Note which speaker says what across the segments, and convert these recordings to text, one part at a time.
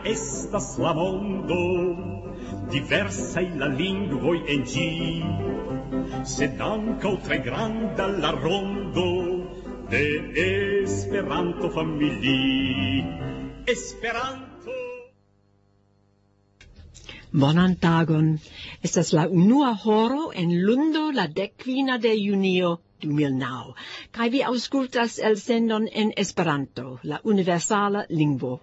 Speaker 1: estas la mondo, diversaj la lingvoj en ĝi, sed ankaŭ tre granda la rondo de Esperanto-familii. Esperanto.
Speaker 2: Bonan tagon. Estas la unua horo en lundo la 15 de junio 2009. Kaj vi aŭskultas elsendon en Esperanto, la universala lingvo.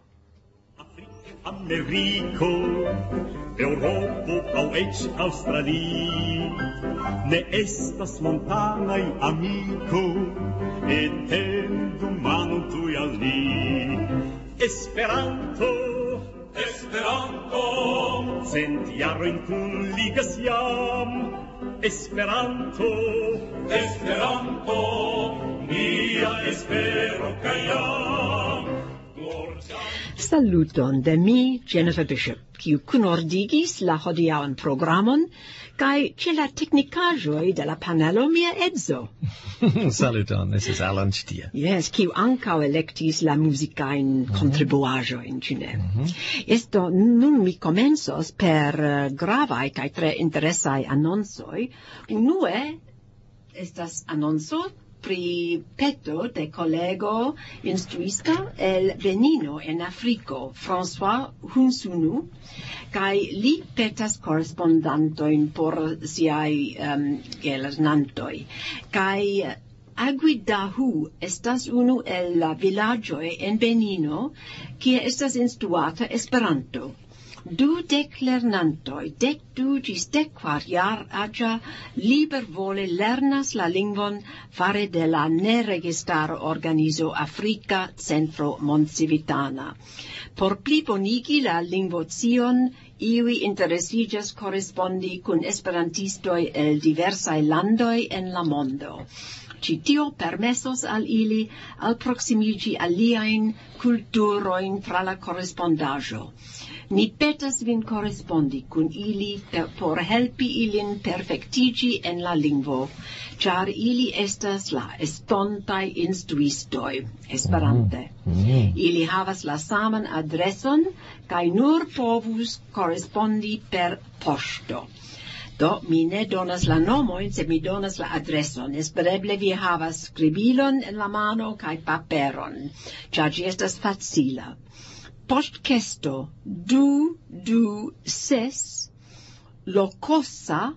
Speaker 1: Ameriko, Eŭropo aŭ eĉ Aŭstralio, ne estas montanaj amiko, etendu manon tuj al ni. Esperanto, Esperanto, cent jarojn kunligas jam. Esperanto, Esperanto, nia espero kaj jam.
Speaker 2: Saluton de mi, Jennifer Bishop, kiu kunordigis la hodiaŭan programon, kaj ĉe la teknikaĵoj de la panelo mia edzo.
Speaker 3: Saluton, this is Alan Stia.
Speaker 2: Yes, kiu ankaŭ elektis la muzikajn kontribuaĵojn, ĉu ne? Esto, nun mi komencos per gravaj kaj tre interesaj anoncoj. Unue estas anonco pri peto de kolego instruisto el Benino en Afriko, François Hunsunu, kaj li petas korespondantojn por siaj gelernantoj. Kaj Aguidahu estas unu el la vilaĝoj en Benino, kie estas instruata Esperanto. 20 lernantoj, 12 ĝis 14 jar-aĝa, libervole lernas la lingvon fare de la neregistara organizo Afrika Centro Mondcivitana. Por plibonigi la lingvocion, iuj interesiĝas korespondi kun esperantistoj el diversaj landoj en la mondo. Ci tio permesos al ili alproksimiĝi aliajn kulturojn tra la korespondaĵo. Ni petas vin korespondi kun ili por helpi ilin perfektiĝi en la lingvo, ĉar ili estas la estontaj instruistoj Esperante. Ili havas la saman adreson kaj nur povus korespondi per poŝto. Do, mi ne donas la nomojn, sed mi donas la adreson. Espereble vi havas skribilon en la mano kaj paperon, ĉar ĝi estas facila. Postkesto 226 Lokosa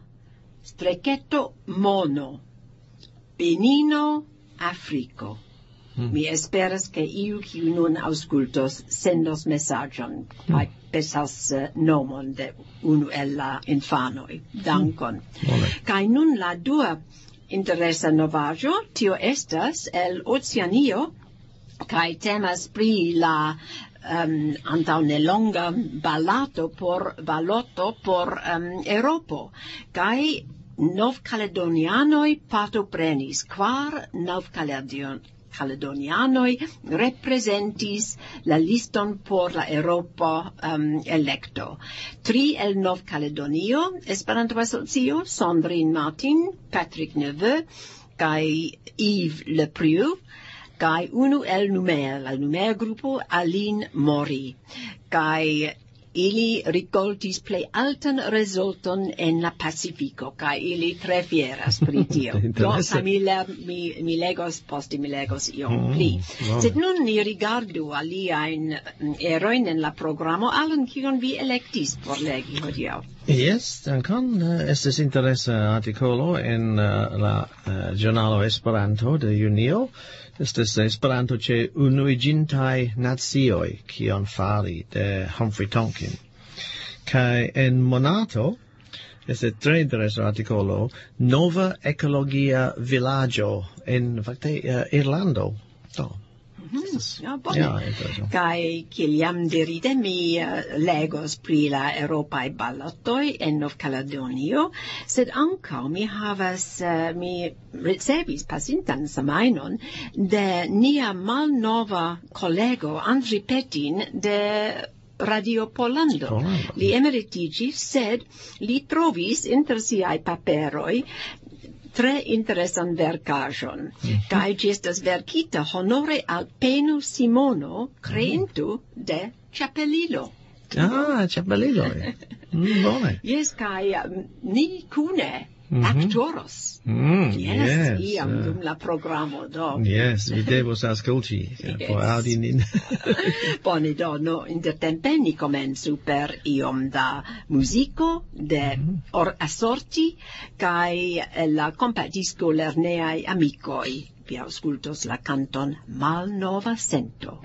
Speaker 2: /mono Benino, Afriko. Mi esperas ke iu kiu nun aŭskultos sendos mesaĝon kaj pesas nomon de unu el la infanoj. Dankon. Kaj nun la dua interesa novaĵo, tio estas el Oceanio, kaj temas pri la antaŭ nelonga baloto por Eŭropo, kaj novkaledonianoj partoprenis. 4 novkaledonianoj reprezentis la liston por la Eŭropa elekto. 3 el Novkaledonio, Esperanto-asocio, Sandrine Martin, Patrick Neveu kaj Yves Leprieux, kaj unu el Numer, la Numer grupo Aline Mori, kaj ili rikoltis plej altan rezulton en la Pacifiko, kaj ili tre fieras pri tio. Mi legos poste, mi legos iom pli. Sed nun ni rigardu aliajn erojn en la programo. Alan, kion vi elektis por legi hodiaŭ?
Speaker 3: Yes, dankon. Estis interesa artikolo en la ĵurnalo Esperanto de junio. Estas Esperanto ĉe Unuiĝintaj Nacioj, kion fari, de Humphrey Tonkin. Kaj en monato, estas tre interesa artikolo, nova ekologia vilaĝo en fakte Irlando.
Speaker 2: Kaj kiel jam dirite, mi legos pri la eŭropaj balotoj en Novkaledonio, sed ankaŭ mi ricevis pasintan semajnon de nia malnova kolego Andri Petin de Radio Pollando. Li emeritiĝis, sed li trovis inter siaj paperoj tre interesan verkaĵon, kaj ĝi estas verkita honore al Penu Simono, kreinto de Ĉapelilo.
Speaker 3: Ĉapeliloj. Bone.
Speaker 2: Yes, kai ni kune actoros. Yes, iam dum la programo do.
Speaker 3: Yes, vi devos aŭskulti por aŭdi nin.
Speaker 2: Bone do, no, intertempe ni komencu per iom da muziko de assorti kai la kompatdisco Lerneaj Amikoj. Vi aŭskultos la kanton Malnova Sento.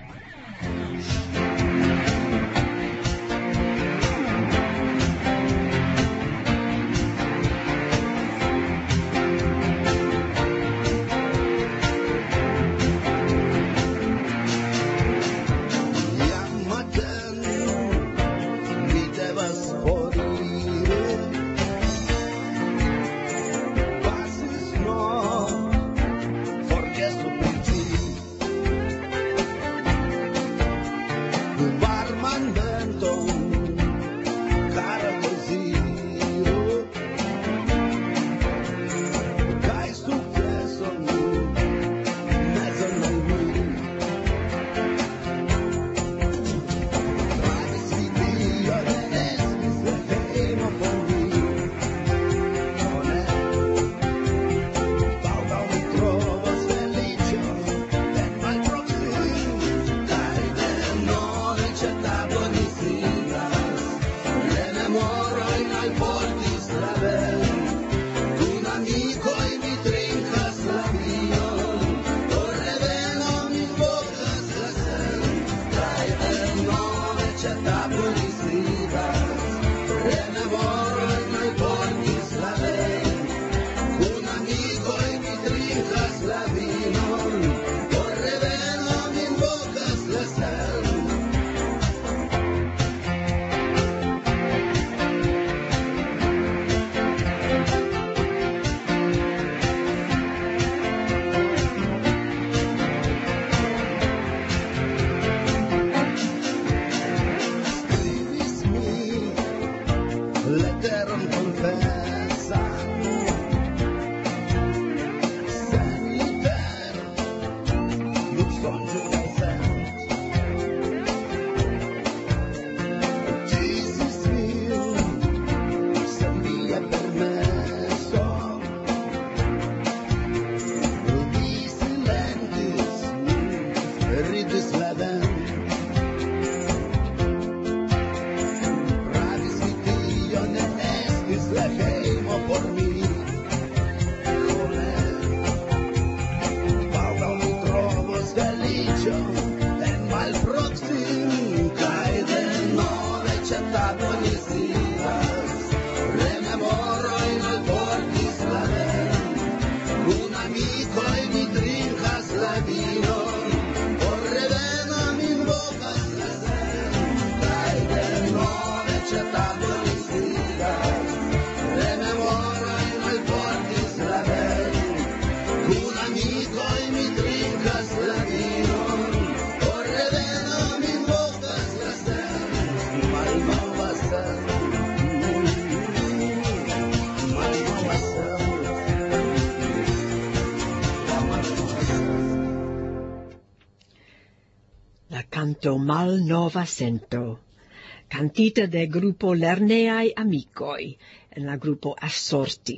Speaker 2: Canto Malnova Sento, cantita de gruppo Lerneaj Amikoj, en la gruppo Assorti.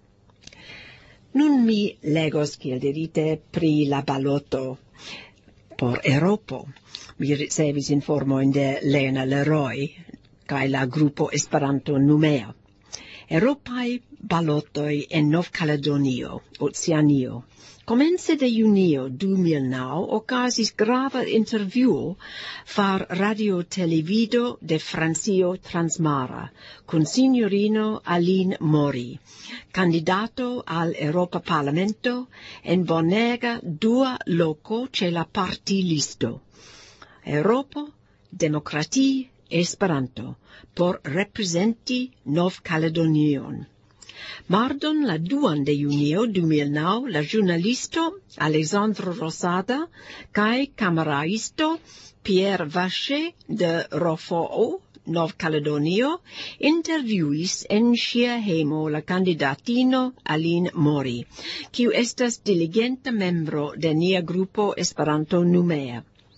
Speaker 2: Nun mi legos, kiel dirite, pri la baloto por Eropo. Mi ricevis informojn de Lena Leroy kaj la gruppo Esperanto Numea. Eropaj balotoj en Nov-Kaledonio, Oceanio. Comence de junio 2009 okazis grava intervjuo far Radio Televido de Francio Transmara kun signorino Aline Mori, candidato al Europa Parlamento en bonega dua loko ĉe la partilisto. Europo, Demokrati, Esperanto, por reprezenti Nov-Kaledonion. Mardon la 2 de junio 2009 la giornalisto Alexandre Rosada kaj kameraisto Pierre Vacher de Rofoo, Nov-Kaledonio, intervjuis en ŝia hejmo la kandidatino Aline Mori, kiu estas diligenta membro de nia grupo Esperanto Numea.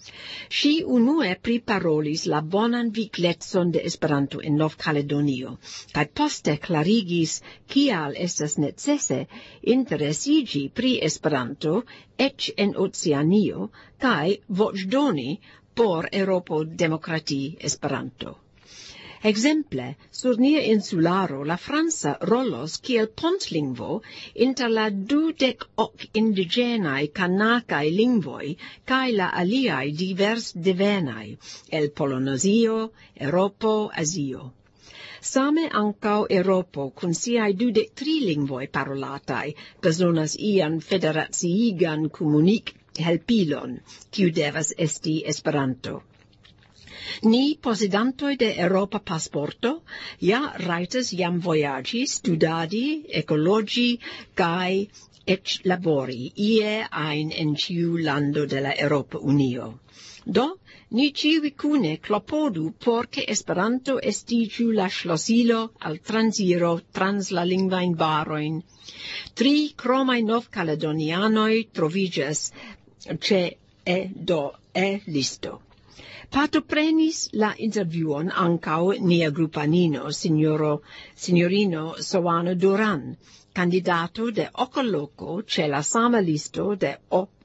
Speaker 2: Si unue priparolis la bonan viglecon de Esperanto en Nov-Caledonio, kaj poste klarigis kial estas necese interesigi pri Esperanto ec en Oceanio kaj voĉdoni por Eŭropo demokrati Esperanto. Exemple, sur nia insularo la franca rolos kiel pontlingvo inter la 28 indigenaj kanakaj lingvoj kaj la aliaj divers devenaj el Polinezio, Eŭropo, Azio. Same ankaŭ Eŭropo kun siaj 23 lingvoj parolataj bezonas ian federaciigan komunikhelpilon, kiu devas esti Esperanto. Ni posedantoj de Eŭropa pasporto ja rajtas jam vojaĝi, studadi, ekologi kaj eĉ labori ie ajn en ĉiu lando de la Eŭropa Unio. Do, ni ĉiuj kune klopodu por ke Esperanto estiĝu la ŝlosilo al transiro trans la lingvajn barojn. 3 kromaj novkaledonianoj troviĝas ĉe listo. Partoprenis la intervjuon ankaŭ nia grupanino, signorino Soano Duran, candidato de Okoloko ĉe la sama listo de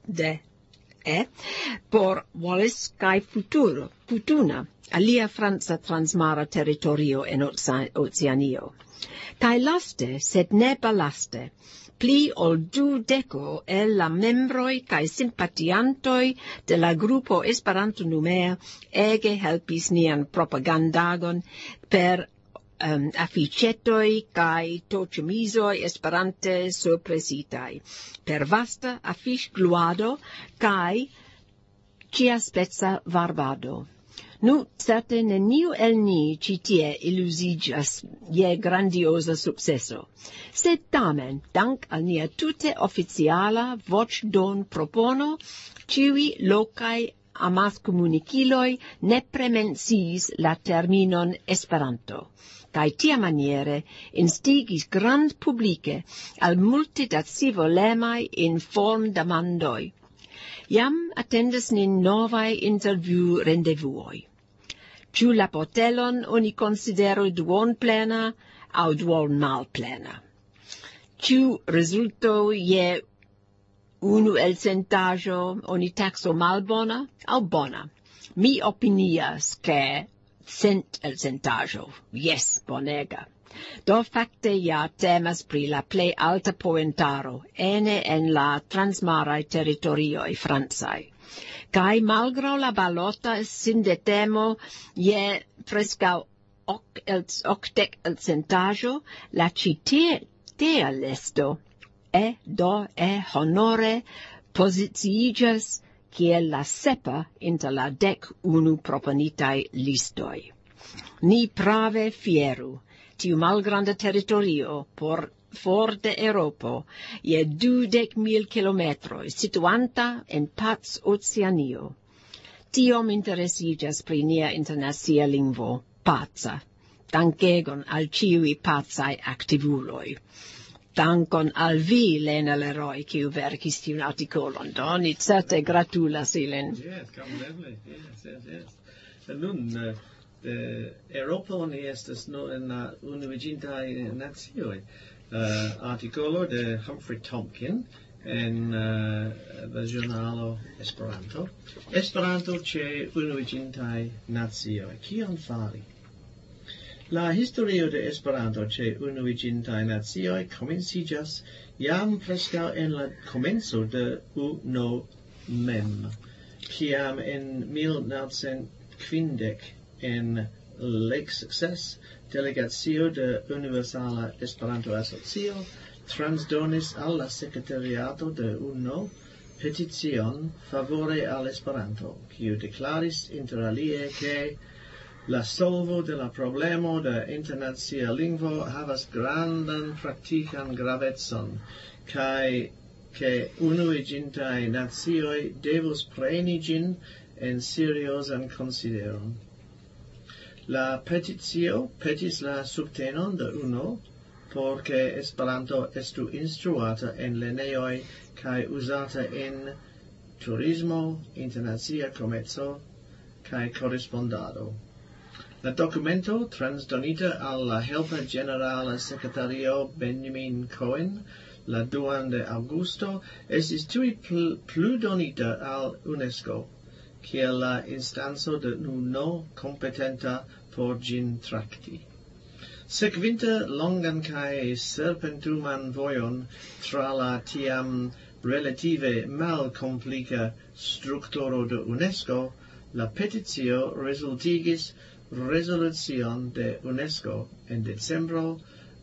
Speaker 2: por Wallis kaj Futuna, alia franca transmara teritorio en Oceanio. Kaj laste, sed ne balaste, pli ol 20 el la membroj kaj simpatiantoj de la grupo Esperanto Numer ege helpis nian propagandagon per afiĉetoj kaj toĉemizoj esperante surpresitaj, per vasta afiŝgluado kaj ĉiaspeca varbado. Nu, certe neniu el ni ĉi tie iluziĝas je grandioza sukceso, sed tamen, dank al nia tute oficiala voĉdon-propono, ĉiuj lokaj amaskomunikiloj nepre menciis la terminon Esperanto, kaj tiamaniere instigis grandpublike al multe da scivolemaj informdamandoj. Jam atendas nin novaj intervju-rendevuoj. Ĉu la botelon oni konsideru duonplena aŭ duonmalplena? Ĉu rezulto je unu elcentaĵo oni takso malbona aŭ bona? Mi opinias ke 100 elcentaĵo, jes, bonega. Do fakte ja temas pri la plej alta poentaro ene en la transmaraj teritorioj francaj. Kaj malgraŭ la balota sindetemo je preskaŭ 80 elcentaĵo, la ĉi tia listo honore poziciiĝas kiel la sepa inter la 11 proponitaj listoj. Ni prave fieru tiu malgranda teritorio for de Eŭropo je 20,000 kilometroj situanta en Pac-Oceanio. Tiom interesiĝas pri nia internacia lingvo, paca. Dankegon al ĉiuj pacaj aktivuloj. Dankon al vi, Lena Leroy, kiu verkis tiun artikolon. Do, ni certe gratulas ilin.
Speaker 3: Yes, kompreneble. Yes. Nun, Eŭropo ni estas nur en la Unuiĝintaj Nacioj. Artikolo de Humphrey Tomkin en la ĵurnalo Esperanto. Esperanto ĉe Unuiĝintaj Nacioj. Kion fari? La historio de Esperanto ĉe Unuiĝintaj Nacioj komenciĝas jam preskaŭ en la komenco de UNO mem, kiam en 1950 en Lake Success, delegacio de Universala Esperanto Asocio transdonis al la sekretariato de UNO peticion favore al Esperanto, kiu deklaris inter alie ke la solvo de la problemo de internacia lingvo havas grandan praktikan gravecon, kaj ke unuiĝintaj nacioj devus preni ĝin en seriozan konsideron. La peticio petis la subtenon de UNO por ke Esperanto estu instruata en lernejoj kaj uzata en turismo, internacia comerzo, kai correspondado. La documento transdonita al la helper generala secretario Benjamin Cohen la 2 de Augusto estis tui pludonita al UNESCO, kiel la instanzo de nuno competenta por gin tracti. Sekvinte longan kai serpentuman vojon tra la tiam relative mal complica structuro de UNESCO, la petitio resultigis resolucion de UNESCO en decembro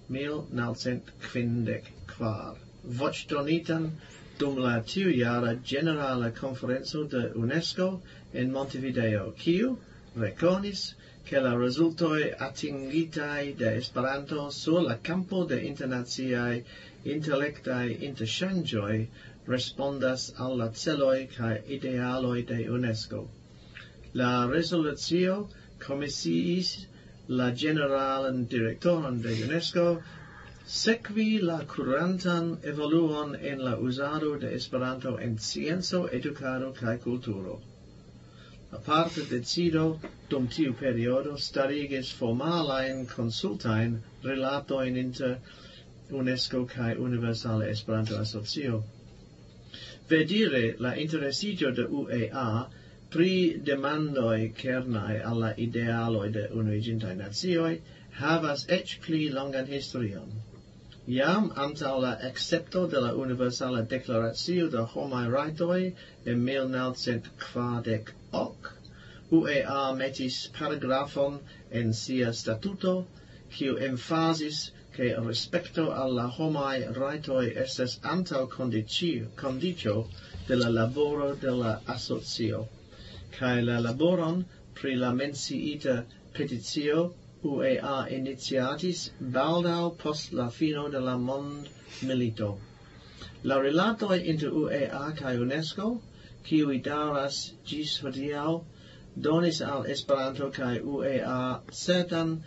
Speaker 3: 1954, voĉdonitan dum la tiujara generala konferenco de UNESCO en Montevideo, kiu rekonis che la resultoi atingitai de Esperanto sur la campo de internaciai intellectai interchangioi respondas al la celoi ca idealoi de UNESCO. La resolucio comisiis la generalan directoron de UNESCO sekvi la curantan evoluon en la uzado de Esperanto en scienco, edukado kaj kulturo. Aparte decido dum tiu periodo starigis formalain consultain relatoin inter UNESCO kaj Universala Esperanto Asocio. Vedire la interesigio de UEA pri demandoi kernai alla idealoi de Unuiĝintaj Nacioj havas eĉ pli longan historion. Jam antaŭ la akcepto de la Universala Deklaracio de Homaj Rajtoj en 1948, UEA metis paragrafon en sia statuto, kiu emfazis che respecto alla homaj rajtoj estas antaŭ kondiĉo de la laboro de la asocio, kaj la laboron pri la menciita peticio UEA iniciatis baldaŭ post la fino de la mondmilito. La rilatoj inter UEA kaj UNESCO, kiuj daŭras ĝis hodiaŭ, donis al Esperanto kaj UEA certan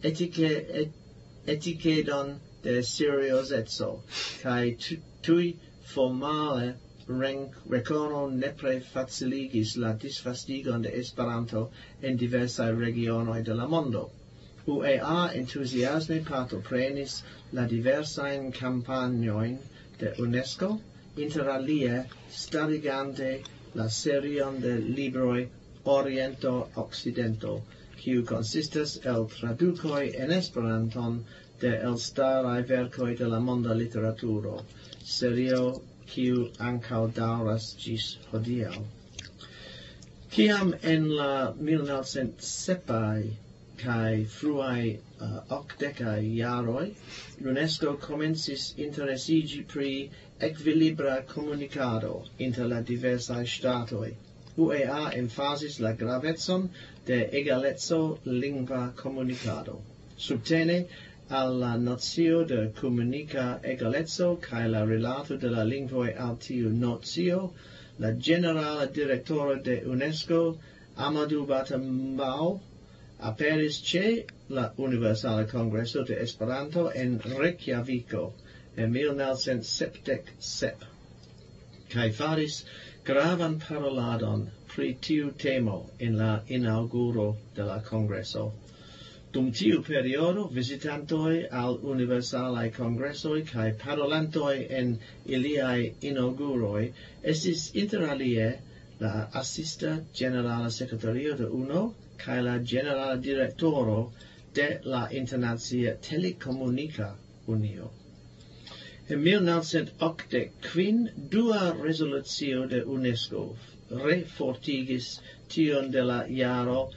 Speaker 3: etikedon de seriozeco, kaj tuj formale rekono nepre faciligis la disvastigon de Esperanto en diversaj regionoj de la mondo. UEA entuziasme partoprenis la diversajn kampanjojn de UNESCO, interalie starigante la serion de libroj Oriento-Occidento, kiu consistas el tradukoj en Esperanton de elstaraj verkoj de la monda literaturo, serio kiu ankaŭ daŭras ĝis hodiaŭ. Kiam en la 1970 kaj fruaj 80 jaroj UNESCO komencis interesiĝi pri ekvilibra komunikado inter la diversaj ŝtatoj, UEA emfasis la gravecon de egaleco lingva komunikado. Subtene al la nocio de komunika egaleco kaj la rilato de la lingvoj al tiu nocio, la generala direktoro de UNESCO, Amadou Batambau, aperis ĉe la Universala Kongreso de Esperanto en Reykjaviko en 1977, kaj faris gravan paroladon pri tiu temo en la inauguro de la Kongreso. Dum tiu periodo, visitantoj al universalaj kongresoj kaj parolantoj en iliaj inauguroj estis interalie la asista generala sekretario de UNO kaj la generala direktoro de la Internacia Telekomunika Unio. En 1985, dua resolucio de UNESCO refortigis tion de la jaro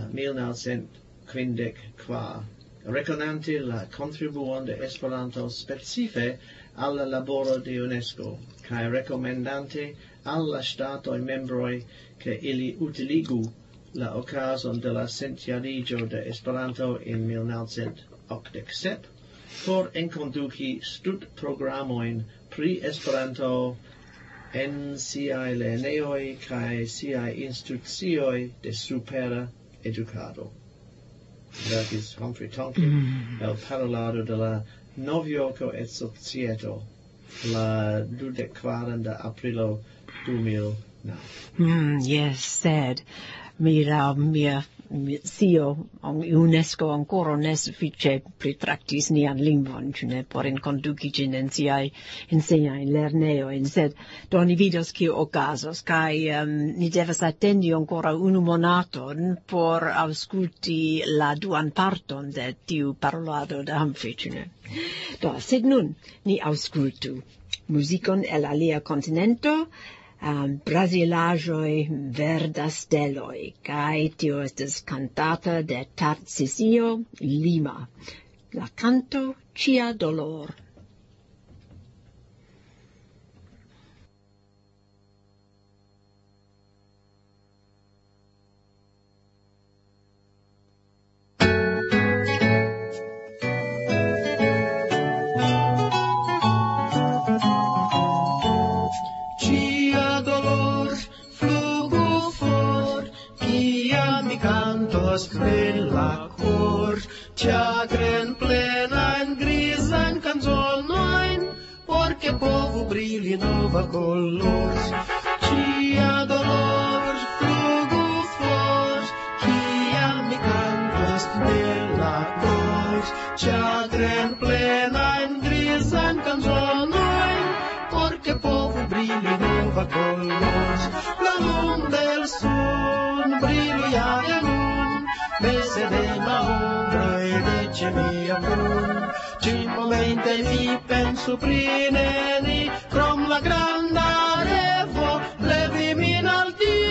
Speaker 3: 1954, rekonante la contribuon de Esperanto specife al la laboro de UNESCO, kaj rekomendante al la ŝtatoj membroj ke ili utiligu la okazon de la centjariĝo de Esperanto en 1987 por enkonduki studprogramojn pri Esperanto en siaj lernejoj kaj siaj institucioj de supera edukado. Verkis Humphrey Tonkin el parolado de la Novjorko et Societo la 24 de aprilo 2000. No.
Speaker 2: Yes, sad. Mia sio UNESCO ancora nessufice pritraktis nian lingvon, ne por inkonduki gin en siai insegna in lerneo, en sed do ni vidos kio okazos, kai ni devas attendi ancora unu monaton por auskulti la duan parton de tiu parolado de Humphrey, ne. Do, sed nun ni auskultu musicon el alia continento, Brasilajoi verda steloi, cae tio estes cantata de Tarcisio Lima. La canto Cia Dolor.
Speaker 4: Nella cor, chagren plena en grisan canzonoin, porque povo brilha nova color. Cia dolor, flugo flor, que me cantas nella cor, chagren plena en grisan canzonoin, porque povo brilha nova color. La luz del sol brilla de luz, mese della ombra e dice mia pur, cinquamente mi penso prineni, from la granda revo levi in alti.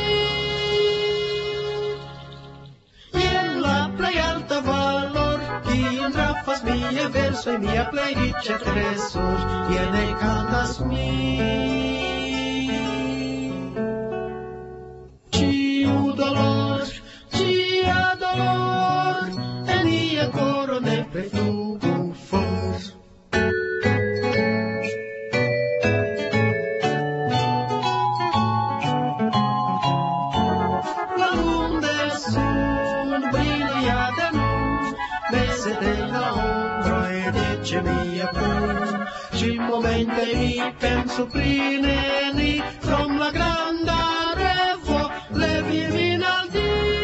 Speaker 4: In la plei alta valor, chi indraffas mia verso e mia plei dice tresor, iene cantas mi. Ciu dolor, cia dolor, en ia coro ne preflugo for. La luz del sol brilla de luz, mese della ombra e dice mia pur, cimmomente mi penso prineni, from la granda revo levi in alti.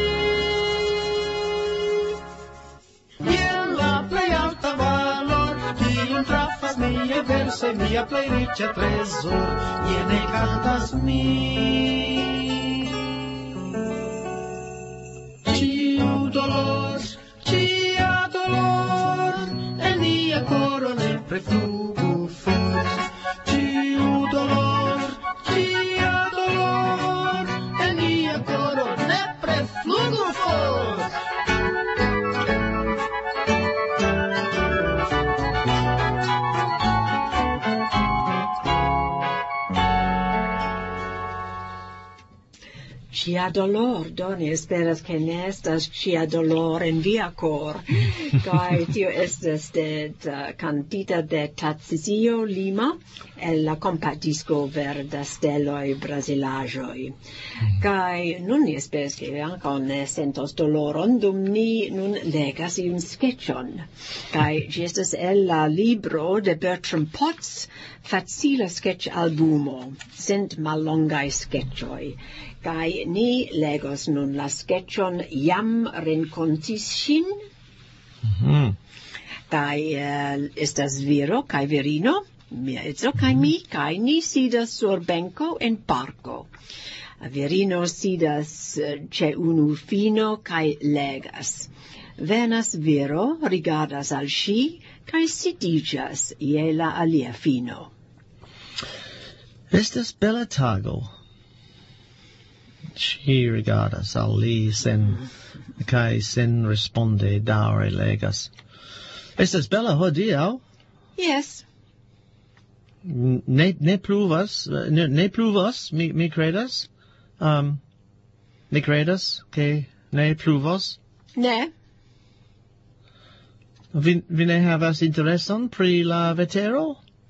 Speaker 4: In la plei alta valor, chi intraffas mia verse mia plei riccia tresor, iene cantas mi. Ciu dolor, cia dolor, en ia coro ne preflugo for. Ciu dolor, cia dolor, en ia coro ne preflugo for.
Speaker 2: Cia dolor, doni esperas che ne estas cia dolor in via cor. Kai tio estas de cantita de Tarcisio Lima el la compattisco verda steloi brasilajoi. Kai nun ni esperas che ankaŭ ne sentos doloron dum ni nun legas iun sketchon. Kai ĝi estas el la libro de Bertram Potts, facila sketch albumo, cent mallongaj sketchoj. Kai ni legos nun la sketchon Jam renkontis ŝin. Kai estas viro kai virino, mia edzo kai mi, kai ni sidas sur benko en parko. Virino sidas ĉe unu fino kai legas. Venas viro, rigardas al ŝi, kai sidiĝas je la alia fino.
Speaker 3: Estas bela tago. Ŝi rigardas al li kaj sen responde daŭre legas. Estas bela hodiaŭ?
Speaker 2: Yes.
Speaker 3: Ne pluvas, ne pluvas, mi kredas. Mi kredas ke ne pluvos?
Speaker 2: Ne.
Speaker 3: Vi ne havas intereson pri la vetero?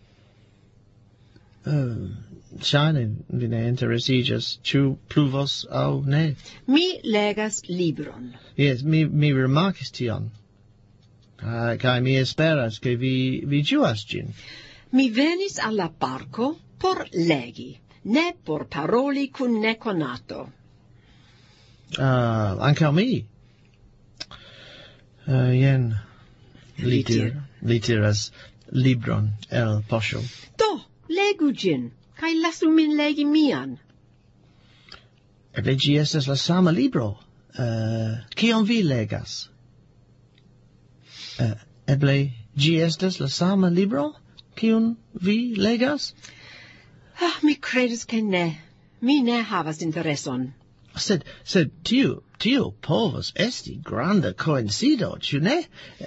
Speaker 3: Ŝajne vi ne interesiĝas, ĉu pluvos aŭ ne?
Speaker 2: Mi legas libron.
Speaker 3: Yes, mi rimarkis tion. Kaj mi esperas ke vi ĝuas ĝin.
Speaker 2: Mi venis al la parko por legi. ne por paroli cun neconato.
Speaker 3: Anche a mi. Jen litiras libron el poŝo.
Speaker 2: Do, legu gin, kai lasu min legi mian.
Speaker 3: Eble ĝi estas la sama libro. Kion vi legas? Eble ĝi estas la sama libro? Kiun vi legas?
Speaker 2: Mi credas ke ne. Mi ne havas intereson.
Speaker 3: Sed tio povas esti granda coincido, ĉu ne?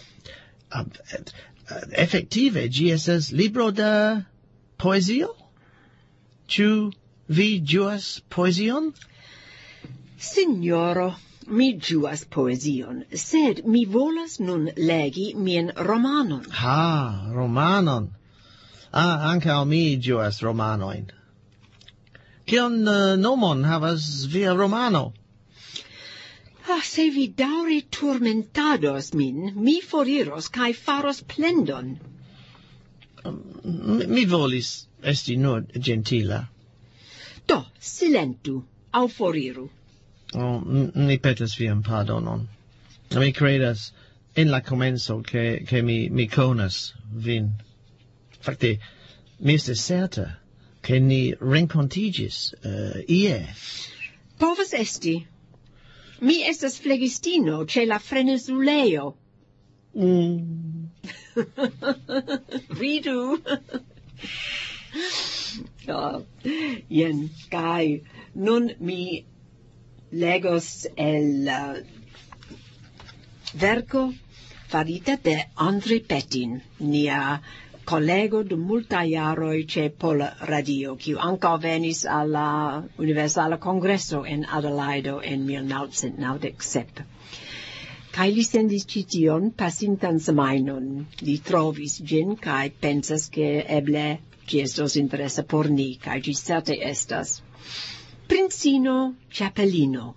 Speaker 3: Efektive, ĝi estas libro de poezio? Ĉu vi ĝuas poezion?
Speaker 2: Signoro, mi ĝuas poezion, sed mi volas nun legi mian romanon.
Speaker 3: Romanon. Ankaŭ mi ĝuas romanojn. Kion nomon havas via romano?
Speaker 2: Se vi daŭre turmentados min, mi foriros kaj faros plendon.
Speaker 3: Mi volis esti nur gentila.
Speaker 2: Do, silentu, aŭ foriru.
Speaker 3: Mi petas vian pardonon. Mi credas en la komenco ke mi konas vin. Fakte, mi estas certa che ni rencontigis ie.
Speaker 2: Povas esti. Mi estas flegistino ce la frenezuleo. Vidu. Jen, kai nun mi legos el verco farita de André Petin, nia collego de multa jaroj ce Pola Radio, kiu ankaŭ venis al la Universala Kongreso en Adelaido en 1997. Kaj li sendis ĉi tion pasintan semajnon. Li trovis ĝin kaj pensas ke eble ĝi estos interesa por ni, kaj ĝi certe estas. Princino Ĉapelino.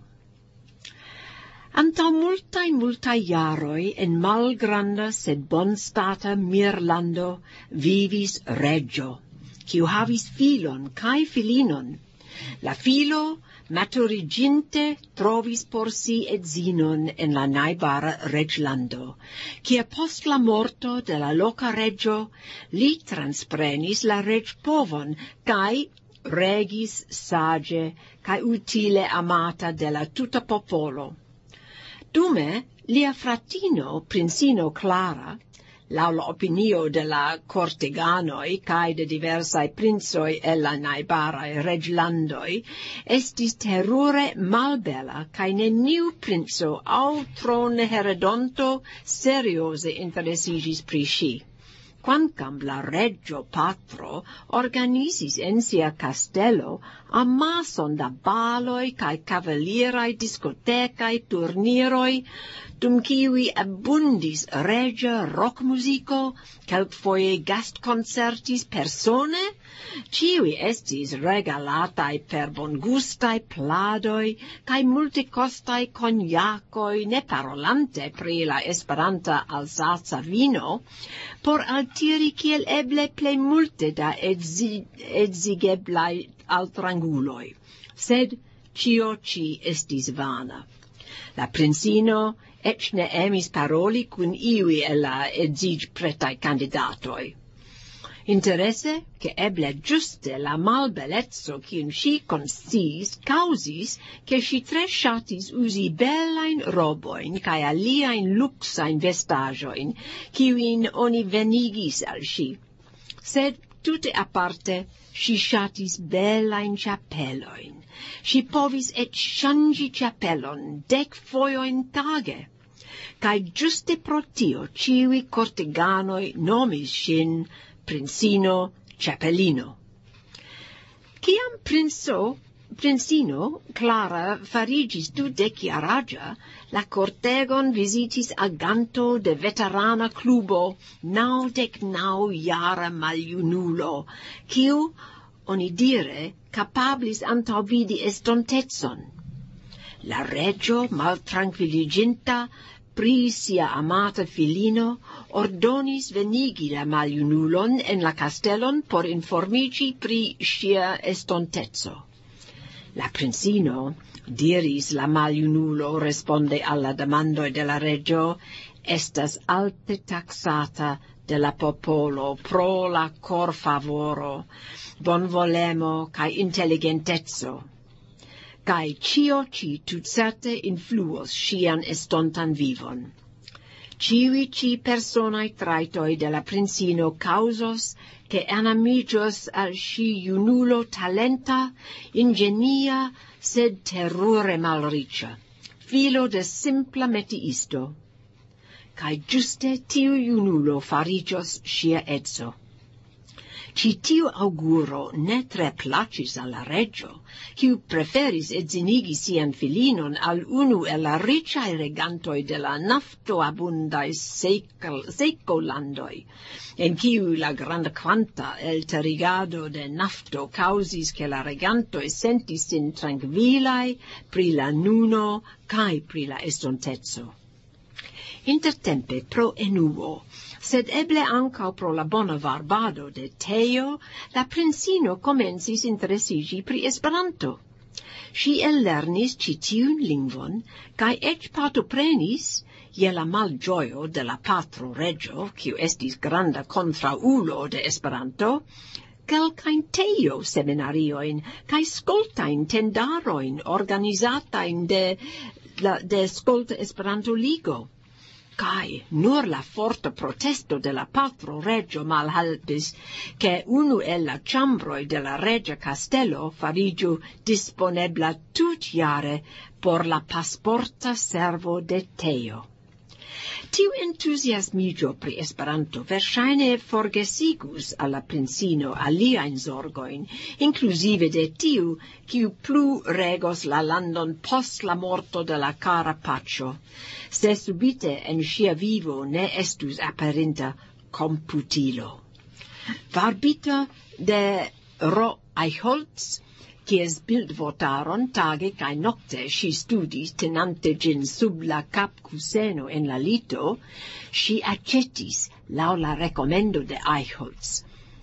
Speaker 2: Antaŭ multaj jaroj en malgranda sed bonstata Mirlando vivis reĝo, kiu havis filon kaj filinon. La filo, maturiĝinte, trovis por si edzinon en la najbara reĝlando, kie post la morto de la loka reĝo li transprenis la reĝpovon kaj regis saĝe kaj utile amata de la tuta popolo. Dume, lia fratino, Princino Clara, laŭ la opinio de la corteganoj kaj de diversaj princoj el la najbaraj reĝlandoj, estis terure malbela kaj neniu princo aŭ tronheredonto serioze interesiĝis pri ŝi. Quancam la reggio patro organizis en sia castello amason da baloi cae cavalierai discotecai turniroi, dum kiui abundis regia rock musico, kelkfoje gastconcertis persone, ciui estis regalatai per bongustai pladoi, cae multicostai cognacoi, ne parolante pri la esperanta Alsaca vino, por altiri kiel eble plei multe da edzigeblai altranguloi. Sed cio ci estis vana. La princino ec ne emis paroli cun iui el la edzig pretai candidatoi. Interesse che eble giuste la malbelezzo cium si consciis causis che si tre shatis usi bellain roboin cae aliain luxain vestajoin ciuin oni venigis al si. Sed tute aparte si shatis bellain chapeloin. Si povis et changi chapelon 10 foioin tage. Cae giuste pro tio ciui corteganoi nomis sin Princino Ĉapelino. Ciam Princino Clara farigis 20-jaraĝa, la cortegon visitis aganto de veterana klubo 99-jara maljunulo, kiu, onidire, capablis antaŭvidi estontecon. La reĝo, maltrankviliĝinta, pri sia amata filino, ordonis venigi la maljunulon en la castellon por informici pri sia estontezo. La princino diris la maljunulo responde alla demandoi de la regio, estas alte taxata de la popolo pro la cor favoro, bonvolemo cae intelligentezo. Cae cio ci tutcerte influos sian estontan vivon. Ciui ci personae traitoi de la princino causos che anamigios al si junulo talenta, ingenia, sed terrore malricia, filo de simpla metiisto. Cae giuste tiu junulo farigios sia etso. Ci tiu auguro ne tre placis alla regio, quiu preferis edzinigi sian filinon al unu el la ricae regantoi de la nafto abundai secolandoi, en quiu la granda quanta el terigado de nafto causis che la regantoi sentis sin tranquillai pri la nuno cae pri la estontezo. Intertempe pro enuo, sed eble ancau pro la bona varbado de Teo, la princino comencis interesigi pri Esperanto. Si ellernis citiun lingvon, cae ec partoprenis, je la malgioio de la patro regio, quiu estis granda contraulo de Esperanto, calcain Teo seminarioin, cae scoltain tendaroin organizatain de Scolta Esperanto Ligo. Cae nur la forte protesto de la patro regio malhelpis che unu el la chambroi de la regia castello farigiu disponebla tutjare por la pasporta servo de Teo. Tiu entusiasmigio pri Esperanto verŝajne forgesigus alla princino aliajn zorgoin, inclusive de tiu, kiu plu regos la landon post la morto de la cara paĉjo, se subite en ŝia vivo ne estus aperinta komputilo. Varbita de Ro Eichholz, kies bildvotaron tage kaj nokte si studis tenante gin sub la capcuseno en la lito, si accetis laŭ la rekomendo de Eichholz.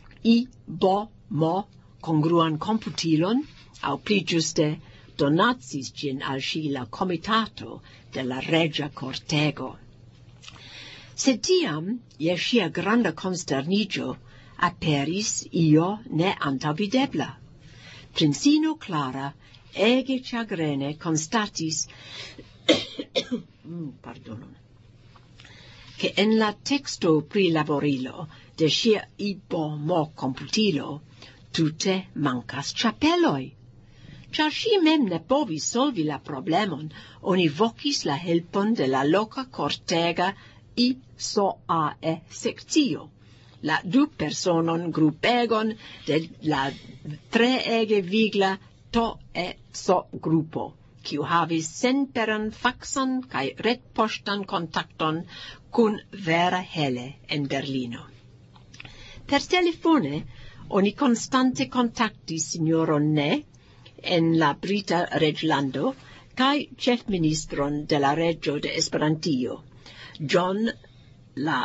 Speaker 2: Mo congruan computilon, aŭ pli ĝuste donacis gin al si la comitato de la regia cortego. Sed tiam, je sia granda consternigio, aperis io ne antaŭvidebla. Princino Clara ege chagrene constatis che en la texto pri laborilo de sia mo computilo tute mancas chapeloi. Char si mem ne povis solvi la problemon, oni vocis la helpon de la loca cortega ISOAE sectio, la du personon gruppegon de la treege vigla TOESO gruppo, kiu havis senperan faxon kaj retpoŝtan kontakton kun Vera Hele en Berlino. Per telefone oni konstante kontaktis signoron Ne en la Brita reĝlando kaj ĉefministron de la Reĝo de Esperantio, John la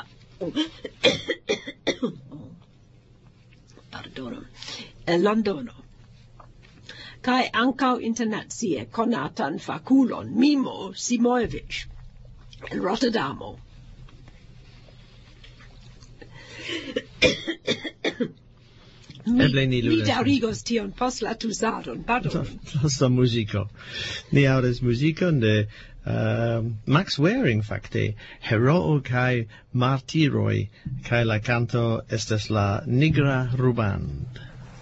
Speaker 2: Londono, cae ancau internazie conatan faculon Mimo Simojevic en Rotterdamo. Mi daŭrigos tion post la tusadon, pardon.
Speaker 3: Post la musico. Ni aŭdas muzikon de Max Waring, facte, Heroo kai Martiroi, kai la canto estas la Nigra Ruband.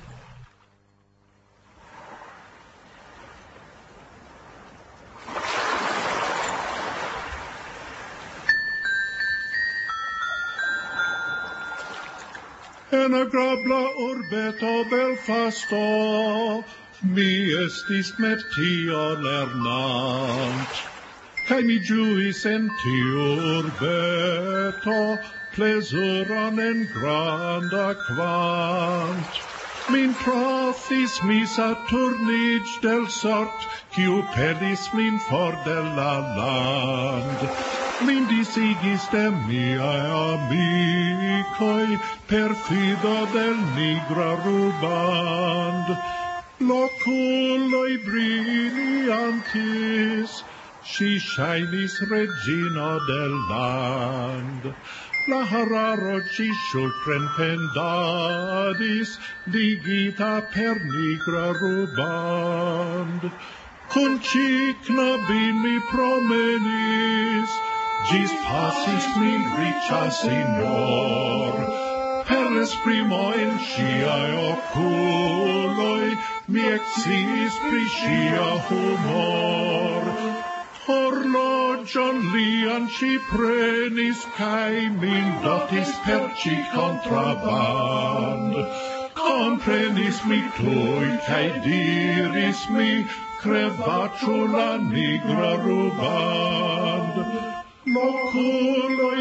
Speaker 5: En agrabla urbeto Belfasto, mi estis metio lernant. Kai mi giuis en tiu urbeto, plezuron en granda quant. Min trafis mi Saturnic del sort, quiu perdis min for de la land. Min disigis de miae amicoi perfido del nigra ruband. Loculoi brilliantis, si shainis regina del land. La hararo ci sulcren pendadis, digita per nigra ruband. Cum cicna bin mi promenis, gis passis min ricia signor. Per esprimo in sciae oculoi, mi exis pri scia humor. Horlogion lian ci prenis, cae min dotis per ci contraband. Comprenis mi tui, cae diris mi, crevaciu la nigra ruband. Loculoi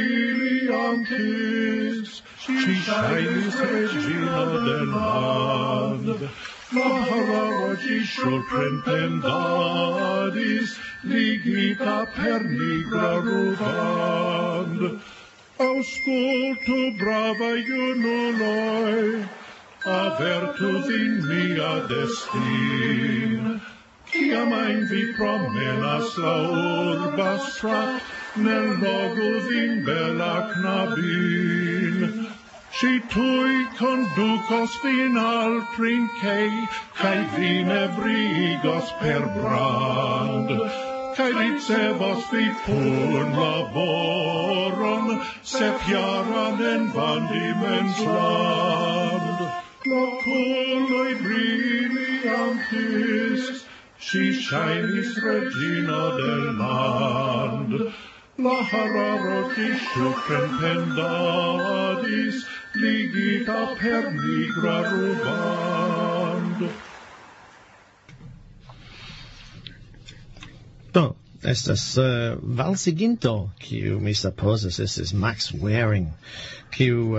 Speaker 5: brilliantis, ci shainis regina del land. La hararo ci sulcren pendadis, ligita per nigra ruband. Auscultu, brava junuloi, avertus in mia destin. Ciam ein vi promenas la urba strat, nel logo vin bella knabin. Si tui conducos vin al trincei, cae vin ebrigos per brand. Cae ricevos vi pun laboron, sepiaran en vandimens land. Loculoi brilliantis, si shainis regina del land. La hararo ci sulcren pendadis, ligita per nigra ruband.
Speaker 3: Do, estas valsiginto, kiu mi supposas estis Max Waring, kiu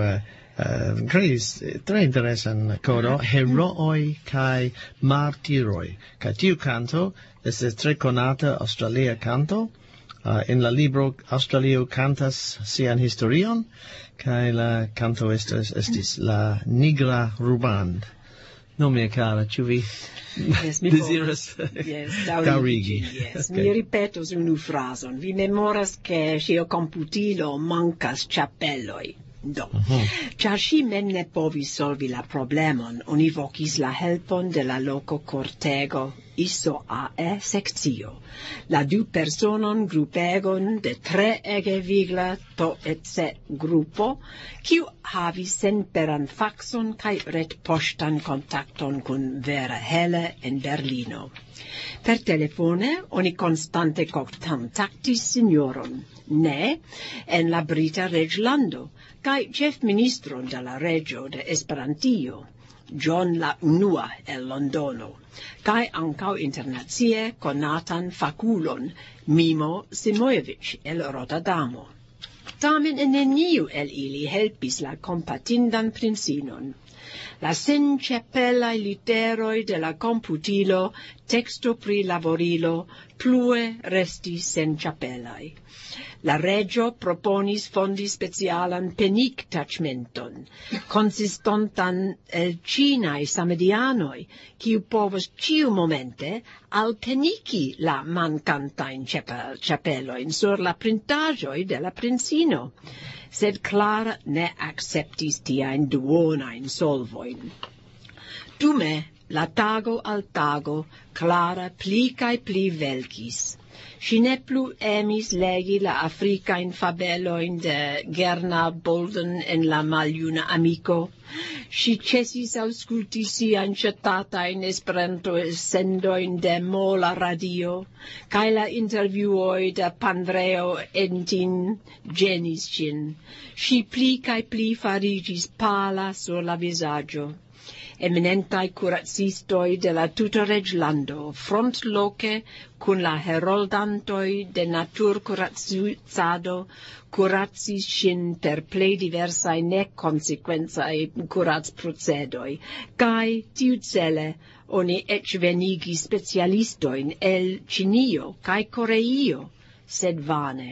Speaker 3: creis tre interesan codo, Herooi kai Martiroi. Kai tiu canto estis tre conata australia canto. En la libro Australio cantas sian historion, kai la canto estis la nigra ruband. No, mia cara, ĉu vi desiras daŭrigi?
Speaker 2: Yes, mi ripetos unu frazon. Vi memoras che ŝia komputilo mankas ĉapeloj. Do, ĉar ŝi mem ne povis solvi la problemon, oni vokis la helpon de la loko kortego ISO-AE sekcio. La du personon grupegon de tre ege vigla TOEC grupo, kiu havis senperan faxon kaj retpoŝtan kontakton kun Vera Hele en Berlino. Per telefone oni konstante kontaktis signoron, ne en la Brita reĝlando, kaj ĉefministron de la reĝo de Esperantio, John la Unua el Londono, kaj ankaŭ internacie konatan fakulon Mimo Simojevic el Rotterdamo. Tamen neniu el ili helpis la kompatindan princinon. La senĉapelaj literoj de la komputilo, teksto pri laborilo, plue restis senĉapelaj. La reĝo proponis fondi specialan penik-taĉmenton, konsistontan el ĉinaj samedianoj, kiu povos ĉiumomente alpeniki la mankantajn ĉapelojn sur la printaĵoj de la princino, sed Clara ne akceptis tiajn duonajn solvojn. Dume, la tago al tago, Clara pli kaj pli velkis. Ŝi ne plu emis legi la afrikajn fabelojn de Gernard Bolden en La maljuna amiko. Ŝi ĉesis aŭskulti siajn ŝatatajn Esperanto-sendojn de Mola Radio, kaj la intervjuoj de Pandreo Entin ĝenis ŝin. Ŝi pli kaj pli fariĝis pala sur la vizaĝo. Eminentaj kuracistoj de la tuta reĝlando frontloke kun la heroldantoj de naturkuracado kuracis ŝin per plej diversaj nekonsekvencaj kuracprocedoj, kaj tiucele oni eĉ venigis specialistojn el Ĉinio kaj Koreio, sed vane.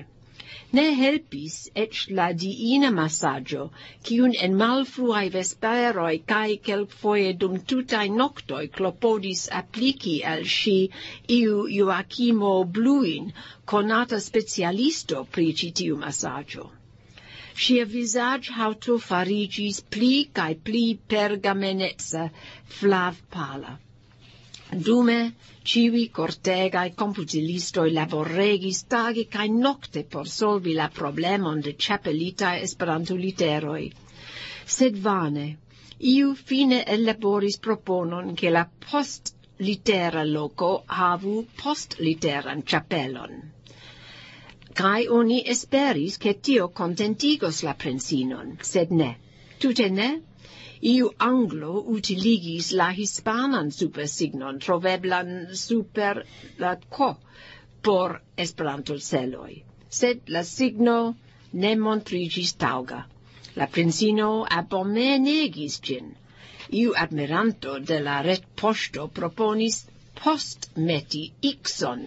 Speaker 2: Ne helpis ec la diina massaggio, cium en malfruai vesperoi cae quelquefoie dum tutai noctoi clopodis applici al si iu Joachimo Bluin, conata specialisto pri citiu massaggio. Sia visage hauto farigis pli cae pli pergamenetsa flav pala. Dume, ciui cortegai computilistoi laboregis tage cae nocte por solvi la problemon de chapelitae Esperanto literoi. Sed vane, iu fine elaboris proponon che la post litera loco havu post literan chapelon. Cae oni esperis che tio contentigos la princinon, sed ne. Tute ne? Iu Anglo utiligis la hispanan supersignon troveblan super la co por Esperanto celoi. Sed la signo ne montrigis tauga. La princino abomenegis gin. Iu admiranto de la ret posto proponis post meti ixon.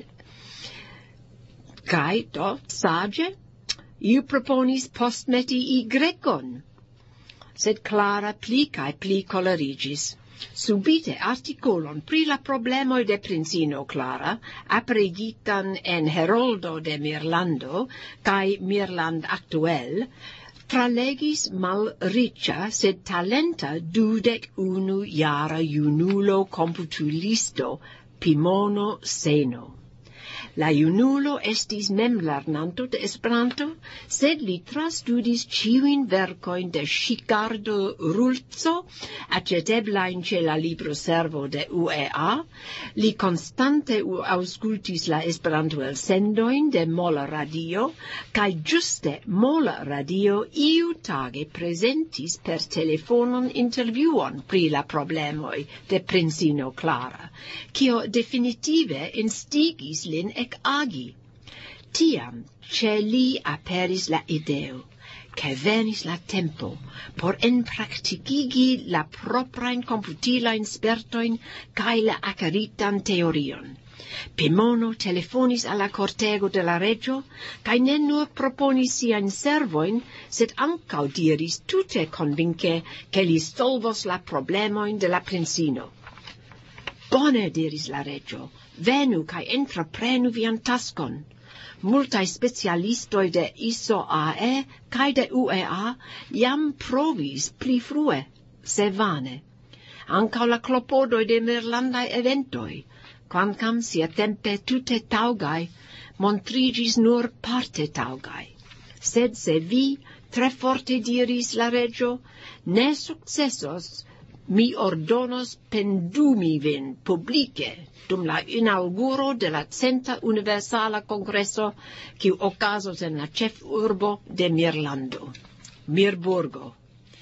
Speaker 2: Cae do sage, iu proponis post meti y-on. Sed Clara pli cae pli colerigis. Subite articolon pri la problemoi de princino Clara, apregitan en Heroldo de Mirlando, cae Mirland Actuel, tralegis mal ricia sed talenta 21 jara junulo computulisto Pimono Seno. La junulo estis memlernanto de Esperanto, sed li trastudis ciuin vercoin de Ricardo Rulzo, aceteblain ce la libroservo de UEA, li constante auscultis la Esperanto elsendoin de Mola Radio, cae giuste Mola Radio iu tage presentis per telefonon interviuon pri la problemoi de Princino Clara, cio definitive instigis lin ec agi. Tiam ce li aperis la ideo, che venis la tempo por enpracticigi la proprain computilain spertoin cae la acaritan teorion. Pimono telefonis alla cortego de la regio, cae ne nur proponis sian servoin, sed ancau diris tute convince che li solvos la problemoin de la princino. Bone, diris la regio, venu cae entreprenu vian taskon. Multae specialistoi de ISO-AE cae de UEA jam provis pli frue, se vane. Ancau la clopodoi de Mirlandai eventoi, quancam sia tempe tute taugai, montrigis nur parte taugai. Sed se vi, tre forte diris la regio, ne successos, mi ordonos pendumi vin publice dum la inauguro de la 100 Universala Congresso quiu ocasos en la chef urbo de Mirlando, Mirburgo,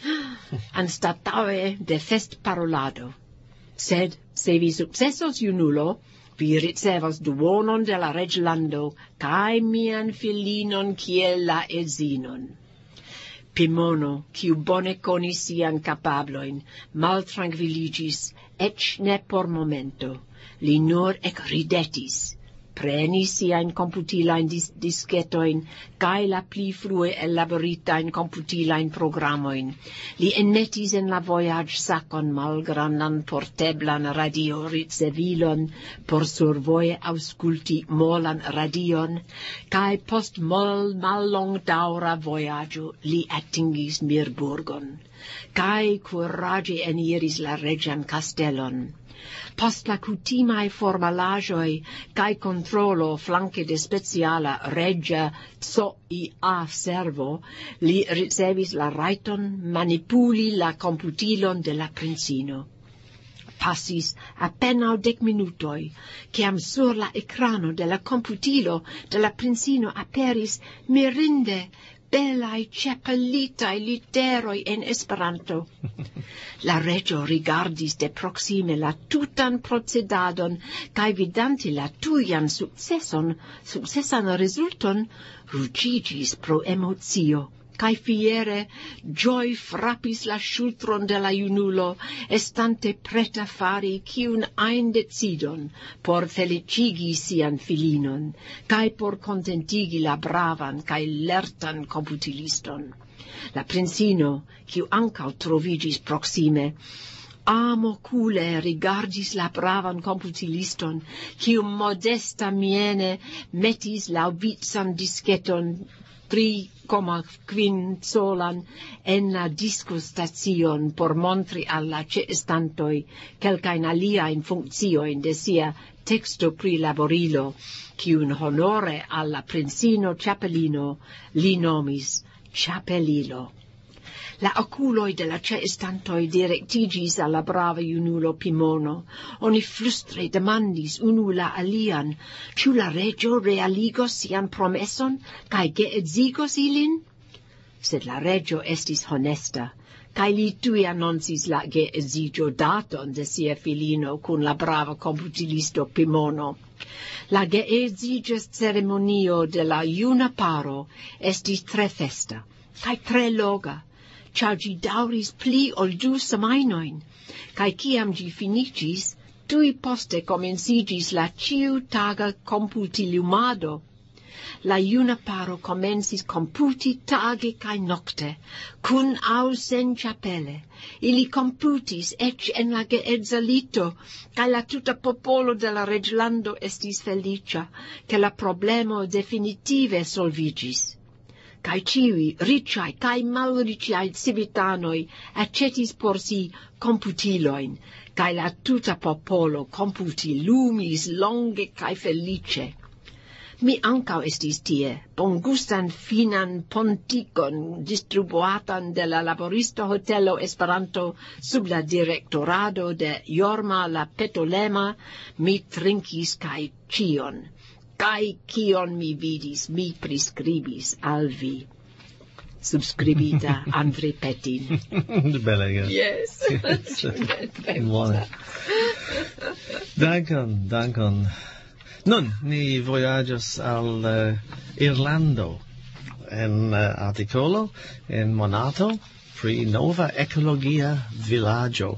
Speaker 2: anstataue de fest parolado. Sed, se vi successos junulo, vi ricevos duonon de la reglando, cae mian filinon kiel la edzinon. Pimono, quiu bone conis sian capabloin, mal tranquilligis, ec ne por momento, li nur ec ridetis, prenis sian computilain discetoin, cae la pli frue elaboritain computilain programoin. Li ennetis en la voyage sacon malgrandan porteblan radio ricevilon, por survoie ausculti molan radion, cae post mal daura voyaggio li atingis Mirburgon, cae curage eniris la regian castellon. Post la cutimae formalagioi cae controlo flanque de speciala regia CIA servo, li ricevis la raiton manipuli la computilon de la princino. Passis appena 10 minutoi, ciam sur la ecrano de la computilo de la princino aperis mirinde bellai cepellitai literoi en Esperanto. La regio rigardis de proxime la tutan procedadon, cae vidanti la tuian successan resulton, ruĝigis pro emotio, cae fiere gioi frappis la ŝultron de la junulo, estante preta fari ciun ein decidon por felicigi sian filinon, cae por contentigi la bravan cae lertan computiliston. La princino, quiu ancau trovigis proxime, amocule rigardis la bravan computiliston, quiu modesta miene metis laŭvican disketon 3,5 solan en la discostacion por montri alla ĉeestantoj kelkajn aliajn funkciojn de sia texto pri laborilo, quiun honore alla princino Ciapellino li nomis Ciapellilo. La oculoi de la ĉeestantoj direktigis al la brava junulo Pimono. Oni flustre demandis unu la alian, ĉu la reĝo realigos sian promeson kaj geedzigos ilin? Sed la reĝo estis honesta, kaj li tuj annoncis la geedziĝo daton de sia filino kun la brava komputilisto Pimono. La geedziĝa ceremonio de la juna paro estis tre festa kaj tre loga, ĉar ĝi daŭris pli ol 2 semajnojn, kaj kiam ĝi finiĝis, tuj poste komenciĝis la ĉiutaga komputilumado. La juna paro komencis komputi tage kaj nokte, kun aŭ sen ĉapele. Ili komputis eĉ en la geedzalito, kaj la tuta popolo de la reĝlando estis feliĉa, ke la problemo definitive solviĝis. Kaj ĉiuj riĉaj kaj malriĉaj civitanoj aĉetis por si komputilojn, kaj la tuta popolo komputilumis longe kaj feliĉe. Mi ankaŭ estis tie, bongustan finan pontikon distribuatan de la laboristo hotelo Esperanto sub la direktorado de Jorma la Petolema, mi trinkis kaj ĉion. Kai kion mi vidis, mi prescribis al vi. Subscribita André Petin.
Speaker 3: Belega.
Speaker 2: Yes.
Speaker 3: Buone. Dankon. Nun, ni voyagas al Irlando en articolo en Monato pri nova ecologia villaggio.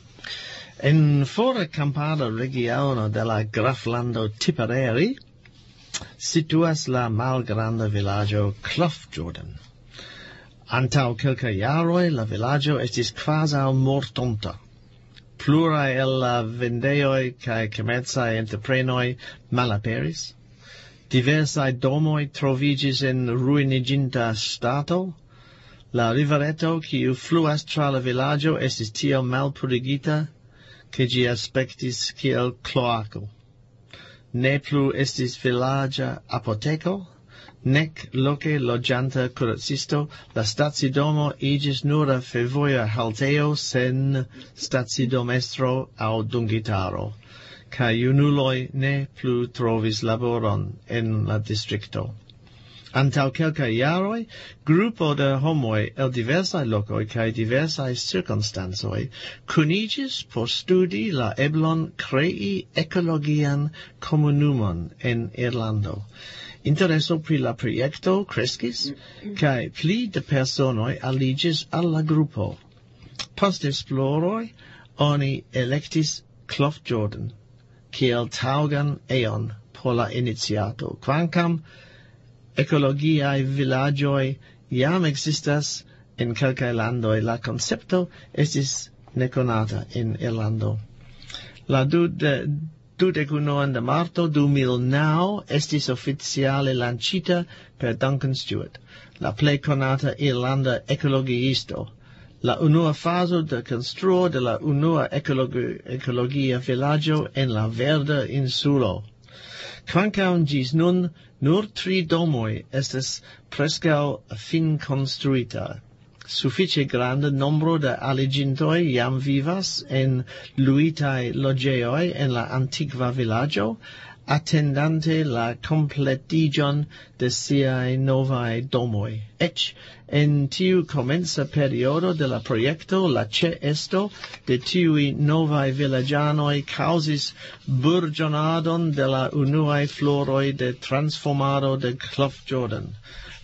Speaker 3: En fora campada regiono de la Graflando Tipperary situas la malgranda villaggio Cloughjordan. Antau kelkaj jaroj la villaggio estis kvazaŭ mortonta. Pluraj el la vendejoj kaj komercaj entreprenoj malaperis. Diversaj domoj troviĝis en ruiniĝinta stato. La rivereto, kiu fluas tra la villaggio, estis tiel malpurigita, ke ĝi aspektis kiel kloako. Ne plu estis villaĝa apoteko, nek loke loĝanta kuracisto, la stacidomo iĝis nura fervoja haltejo sen stacidomestro aŭ dungitaro, kaj junuloj ne plu trovis laboron en la distrikto. Antau kelkaj jaroj, grupo de homoj el diversaj lokoj kaj diversaj cirkonstancoj kuniĝis por studi la eblon krei ekologian komunumon en Irlando. Intereso pri la projekto kreskis, kaj pli de personoj aliĝis al la grupo. Post esploroj oni elektis Cloughjordan kiel taŭgan ejon por la iniciato, kvankam ecologiae villagioi jam existas en kelkaj landoj, la concepto estis nekonata en Irlando. La 21 de marto 2009 estis oficiale lancita per Duncan Stewart, la plej konata irlanda ekologiisto. La unua fazo de konstruo de la unua ekologia villaggio en la verda insulo. Kvankam ĝis nun nur 3 domoj estas preskaŭ finkonstruita. Sufiĉe granda nombro de aliĝintoj jam vivas en luitaj loĝejoj en la antikva vilaĝo, attendante la completigion de siaj novaj domoj. Eĉ en tiu komenca periodo de la projekto, la ĉeesto de tiuj novaj vilaĝanoj kaŭzis burĝonadon de la unuaj floroj de transformado de Cloughjordan.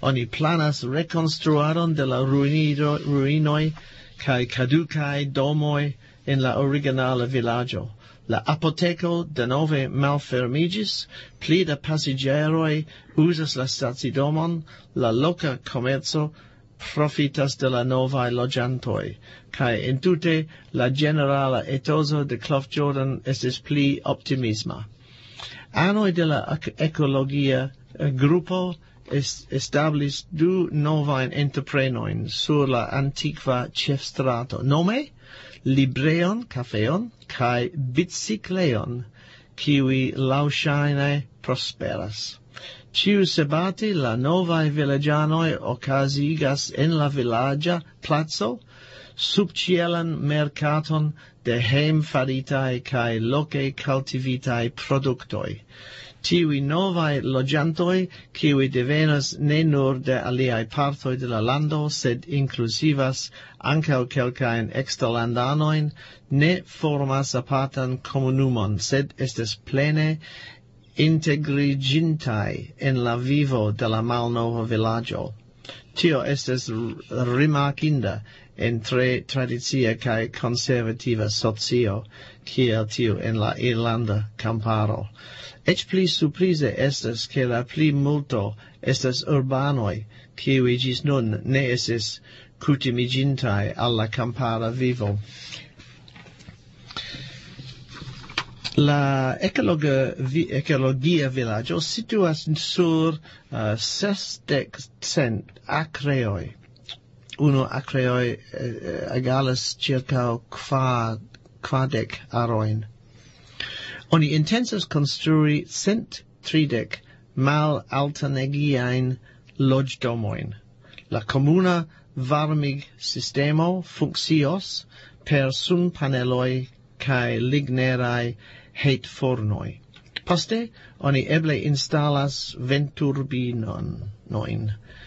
Speaker 3: Oni planas reconstruadon de la ruinoi kai caducae domoi in la originala villaggio. La apoteco de nove malfermigis, pli da passageroi usas la stacidomon, la loca commerzo profitas de la novae logiantoi, kai entute la generala etoso de Cloughjordan estis pli optimisma. Anoi de la ecologia gruppo establis du novain entreprenoin sur la antiqua Chefstrato, nome Libreon, cafeon, kai bicicleon, kiwi laushaine prosperas. Ciu sabati la novae villagianoi ocasigas en la villagia plazo, subcielan mercaton de heim faritae kai loce cultivitae productoi. Tiui novae logiantoi, kiwi devenas ne nur de aliae partoi de la lando, sed inclusivas ancau quelcaen extralandanoin, ne formas apartan comunumon, sed estes plene integrigintai en la vivo de la malnova villaggio. Tio estes rimarkinda en tre tradicia cae conservativa socio, kiel tiu en la Irlanda camparo. Ec pli surprise estes che la pli multo estes urbanoi, kiwi gis nun ne estes cutimigintai alla campara vivo. La ecologia villaggio situas sur 60 acreoi. Uno acreoi egalas circa 40 aroin. Oni intensas construi 130 mal altanegiain logdomoin. La comuna varmig sistemo funccios per sun paneloi cae lignerai heit fornoi. Poste, oni eble installas venturbinon noin.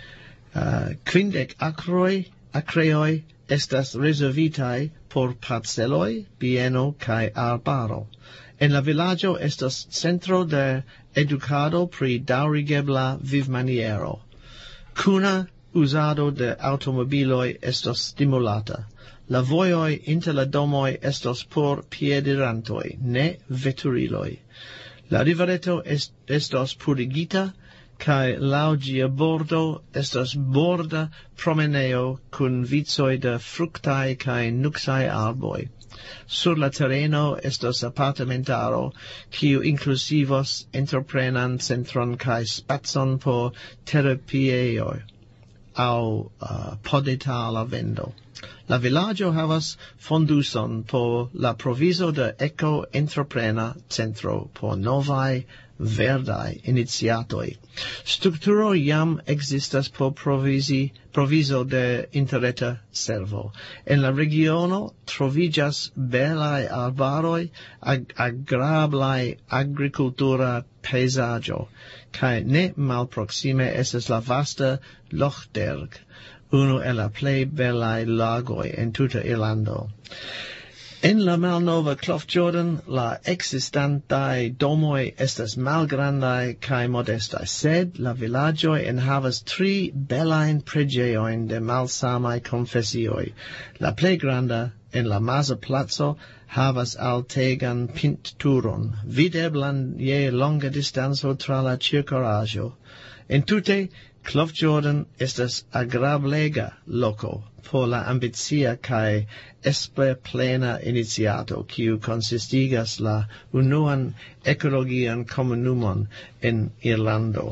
Speaker 3: 50 acreoi estas reservitai por parceloi, bieno cae arbaro. En la villaggio estas centro de educado pri daŭrigebla vivmaniero. Cuna uzado de automobiloi estos stimulata. La vojoj inter la domoj estos por piedirantoj, ne veturiloj. La rivereto estos purigita, kaj laŭ ĝia bordo estos borda promeneo kun vicoj de fruktaj kaj nuksaj arboj. Sur la terreno estos apartamentaro, kiu inclusivos entreprenan centron kaj spacon por terapiejoj au podetala vendo. La villaggio havas fonduson por la proviso de eco-entreprena centro por novae verdai iniciatoi. Strukturo jam existas por proviso de interreta servo. En la regiono trovigas belai arbaroi, agrablai agricultura peisaggio, cae ne malproxime estes la vasta Lochderg, uno el la plei belai lagoi en tuta Irlando. En la malnova Cloughjordan la existantae domoi estas malgrandai cae modestai, sed la villagioi enhavas 3 belain pregeioin de malsamai confessioi. La plei granda en la Masa Plazo havas altegan pinturon, videblan je longa distanzo tra la circulaggio. En tute, Cloughjordan estas agrablega loco por la ambicia cae esper plena iniciato, kiu consistigas la unuan ecologian comunumon en Irlando.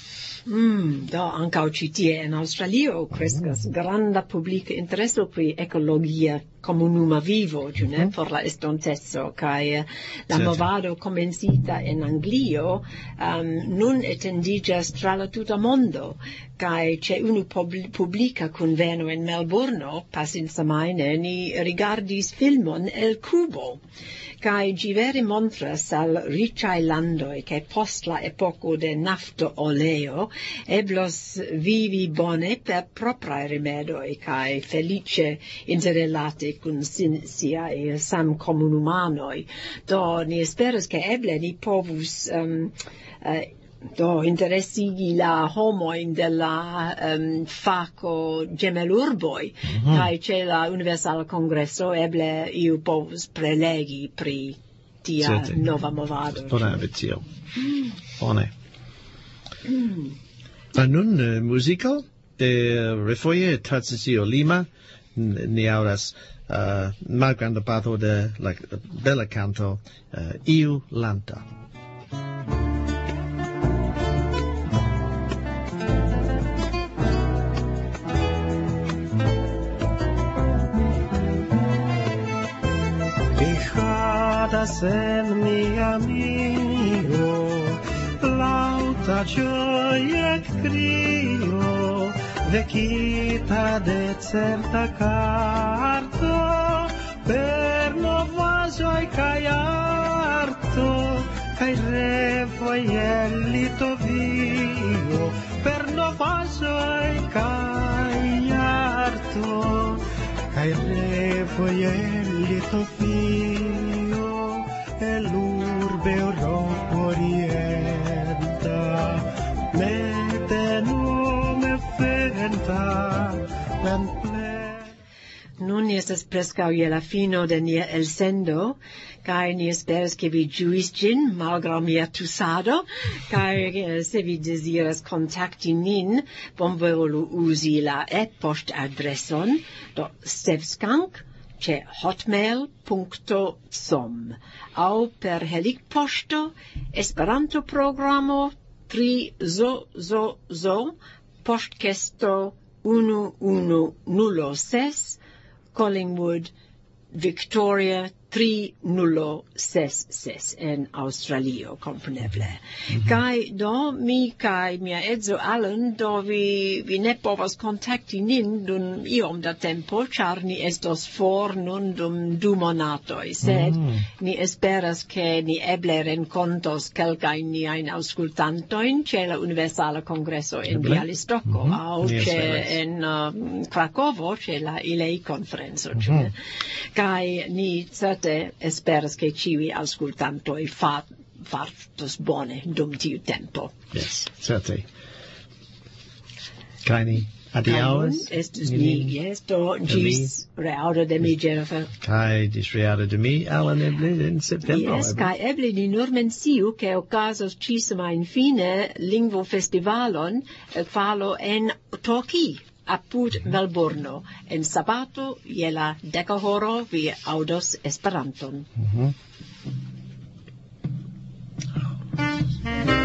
Speaker 2: Do ancau ci tie in Australio crescas granda publica intereso pri ecologia comunuma vivo, ne, por la estontezo, cae la movado comencita en Anglio nun etendigas tra la tuta mondo, cae ce unu publica conveno in Melbourno, passin semaine, ni rigardis filmon El Cubo, cae gi vere montras al ricai landoi che post la epoco de nafto oleo eblos vivi bone per proprae rimedoi cae felice interrelate cun siae sam comunumanoi. Do ni esperas che eble ni povus Do interessigi la homoin de la faco gemelurboi, kai c'è la Universala Congresso eble iu povus prelegi pri tia nova movado.
Speaker 3: Bona vitio. Bone. Nun musico de Refoje Tarcisio Lima, ni auras malgranda parto de la bella canto Iu Lanta.
Speaker 4: En mi amigo, lauta gioia crio, vecchita de certa carto, per novazoi cae arto, cae revoi elito vio, per novazoi cae arto, cae revoi elito vio. L'urbe orienta, mete nome fenta,
Speaker 2: Nun estas prescau je la fino de nia elsendo, kai ni esperas che vi ĝuis ĝin, malgraŭ mia tusado, kai se vi deziras kontakti nin, bonvolu uzi la e-poŝtadreson do Stevskank hotmail.com au per helikpoŝto Esperanto-programo 300 poŝtkesto 1106 Collingwood, Victoria 3066 en Australio, compreneble. Kai do mi kai mia edzo Alan do vi ne povas kontakti nin dum iom da tempo, char ni estos for nun dum 2 monatoj, sed ni esperas ke ni eble renkontos kelkajn niajn aŭskultantojn ĉe la Universala Kongreso en Bialystoko aŭ ĉe en Krakovo ĉe la ILEI-konferenco. Kai ni esperas che ciui auscultantoi fartos bone dum tiu tempo.
Speaker 3: Yes, certe. Kaini adiaus.
Speaker 2: Estus ni, yes, do gis reaudo de mi, Jennifer.
Speaker 3: Kai dis reaudo de mi, Alan, eble in septembro.
Speaker 2: Yes, kai eble ni nur menciu che ocasos cisma in fine lingvo festivalon falo en Toki. Apud Melbourno, en sabato, je la 10 horo, vi audos Esperanton.